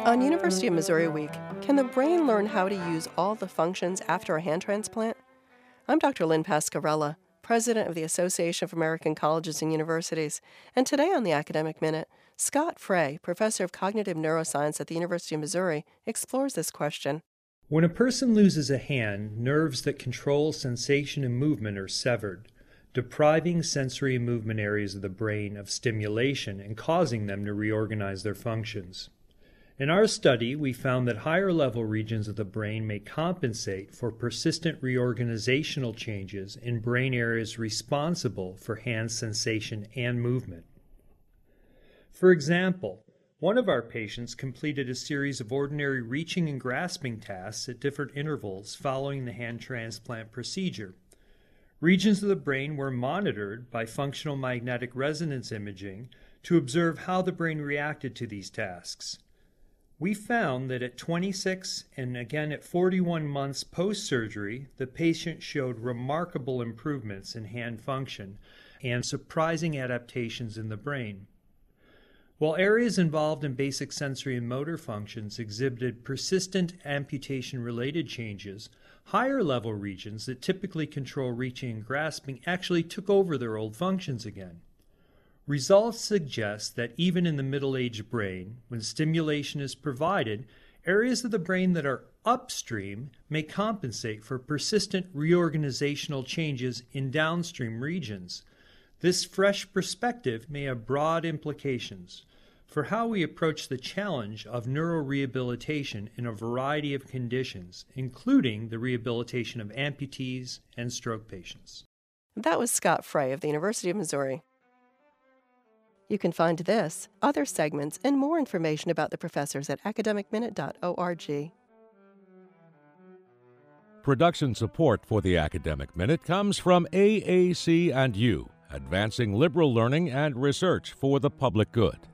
On University of Missouri Week, can the brain learn how to use all the functions after a hand transplant? I'm Dr. Lynn Pascarella, president of the Association of American Colleges and Universities, and today on the Academic Minute, Scott Frey, professor of cognitive neuroscience at the University of Missouri, explores this question. When a person loses a hand, nerves that control sensation and movement are severed, depriving sensory and movement areas of the brain of stimulation and causing them to reorganize their functions. In our study, we found that higher-level regions of the brain may compensate for persistent reorganizational changes in brain areas responsible for hand sensation and movement. For example, one of our patients completed a series of ordinary reaching and grasping tasks at different intervals following the hand transplant procedure. Regions of the brain were monitored by functional magnetic resonance imaging to observe how the brain reacted to these tasks. We found that at 26 and again at 41 months post-surgery, the patient showed remarkable improvements in hand function and surprising adaptations in the brain. While areas involved in basic sensory and motor functions exhibited persistent amputation-related changes, higher-level regions that typically control reaching and grasping actually took over their old functions again. Results suggest that even in the middle-aged brain, when stimulation is provided, areas of the brain that are upstream may compensate for persistent reorganizational changes in downstream regions. This fresh perspective may have broad implications for how we approach the challenge of neurorehabilitation in a variety of conditions, including the rehabilitation of amputees and stroke patients. That was Scott Frey of the University of Missouri. You can find this, other segments, and more information about the professors at academicminute.org. Production support for the Academic Minute comes from AAC&U, advancing liberal learning and research for the public good.